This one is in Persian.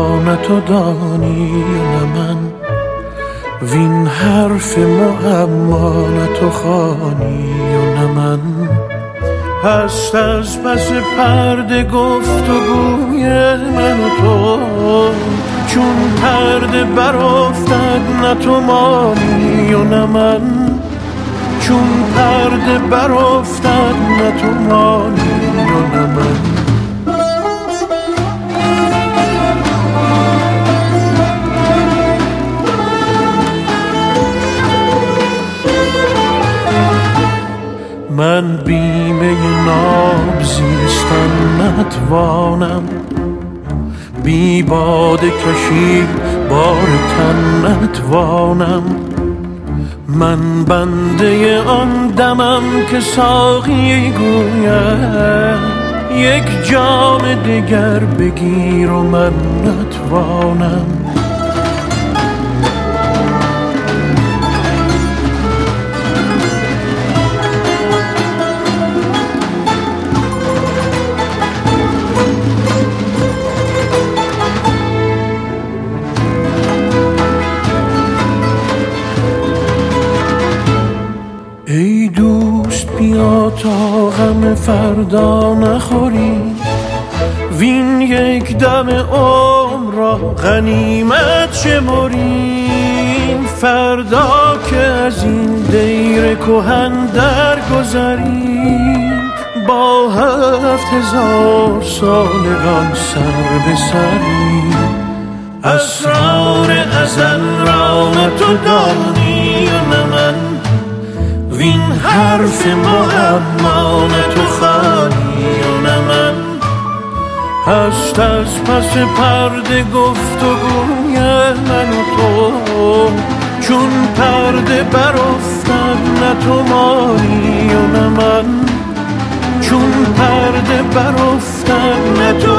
نه تو دانی نه من، وین حرف معما نه تو خوانی و نه من. هست از پس پرده گفت و گوی من و تو، چون پرده برافتد نه تو مانی و نه من، چون پرده برافتد نه تو مانی و نه من. من بیمه ناب زیستن نتوانم، بی باده کشید بار تن نتوانم. من بنده آن دمم که ساقی گوید یک جام دگر بگیر و من نتوانم. ای دوست بیا تا غم فردا نخوریم، وین یک دم عمر را غنیمت شمریم. فردا که از این دیر کهن درگذریم، با 7000 سالگان سر به سریم. اسرار ازل را نه تو دانی و نه من، وین حرف معما نه تو خوانی و نه من. هست از پس پرده گفت و گوی من و تو، چون پرده برافتد نه تو مانی و نه من، چون پرده برافتد نه تو